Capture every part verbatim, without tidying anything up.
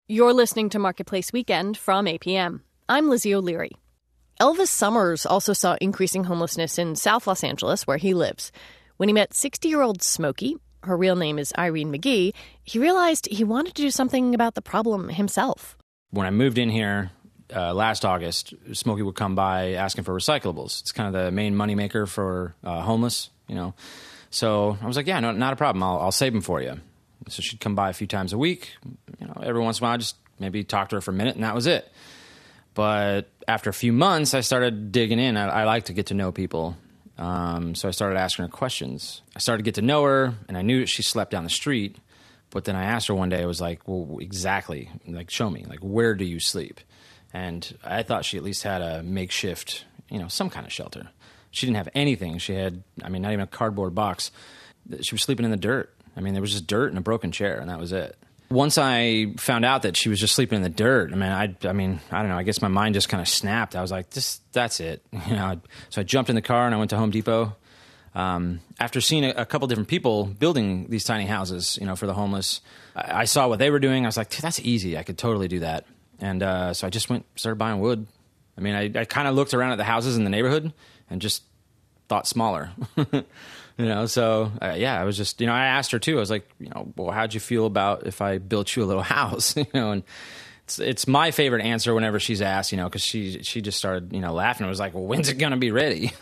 You're listening to Marketplace Weekend from A P M. I'm Lizzie O'Leary. Elvis Summers also saw increasing homelessness in South Los Angeles, where he lives. When he met sixty-year-old Smokey, her real name is Irene McGee, he realized he wanted to do something about the problem himself. When I moved in here uh, last August, Smokey would come by asking for recyclables. It's kind of the main moneymaker for uh, homeless, you know. So I was like, yeah, no, not a problem. I'll, I'll save them for you. So she'd come by a few times a week. You know, every once in a while, I just maybe talk to her for a minute, and that was it. But after a few months, I started digging in. I, I like to get to know people. Um, so I started asking her questions. I started to get to know her, and I knew she slept down the street. But then I asked her one day, I was like, well, exactly, like, show me, like, where do you sleep? And I thought she at least had a makeshift, you know, some kind of shelter. She didn't have anything. She had, I mean, not even a cardboard box. She was sleeping in the dirt. I mean, there was just dirt and a broken chair, and that was it. Once I found out that she was just sleeping in the dirt, I mean, I, I mean, I don't know. I guess my mind just kind of snapped. I was like, "This, that's it." You know. So I jumped in the car and I went to Home Depot. Um, after seeing a, a couple different people building these tiny houses, you know, for the homeless, I, I saw what they were doing. I was like, "That's easy. I could totally do that." And uh, so I just went, started buying wood. I mean, I, I kind of looked around at the houses in the neighborhood and just thought smaller. You know, so, uh, yeah, I was just, you know, I asked her, too. I was like, you know, well, how'd you feel about if I built you a little house? You know, and it's it's my favorite answer whenever she's asked, you know, because she, she just started, you know, laughing. I was like, well, when's it going to be ready?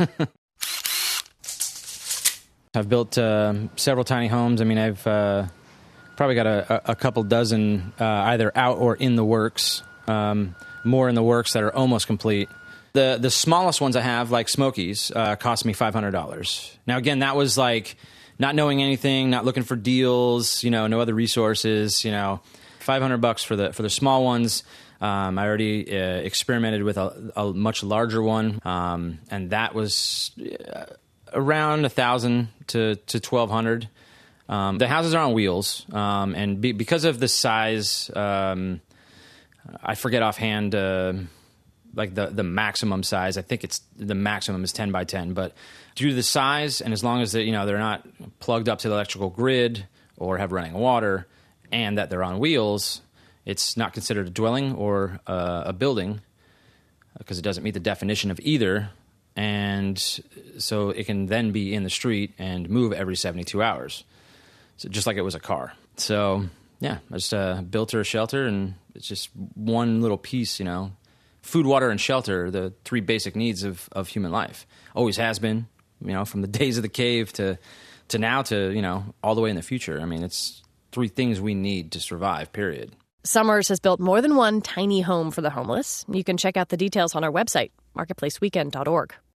I've built uh, several tiny homes. I mean, I've uh, probably got a, a couple dozen uh, either out or in the works, um, more in the works that are almost complete. The the smallest ones I have, like Smokey's, uh, cost me five hundred dollars. Now, again, that was like not knowing anything, not looking for deals, you know, no other resources, you know, five hundred bucks for the for the small ones. Um, I already uh, experimented with a, a much larger one, um, and that was uh, around one thousand to, to twelve hundred. Um, the houses are on wheels, um, and be, because of the size, um, I forget offhand, uh, like the, the maximum size. I think it's the maximum is ten by ten, but due to the size, and as long as they, you know, they're not plugged up to the electrical grid or have running water, and that they're on wheels, it's not considered a dwelling or uh, a building because it doesn't meet the definition of either. And so it can then be in the street and move every seventy-two hours. So just like it was a car. So yeah, I just uh, built her a shelter, and it's just one little piece, you know. Food, water, and shelter, the three basic needs of, of human life. Always has been, you know, from the days of the cave to to now to, you know, all the way in the future. I mean, it's three things we need to survive, period. Summers has built more than one tiny home for the homeless. You can check out the details on our website, marketplace weekend dot org.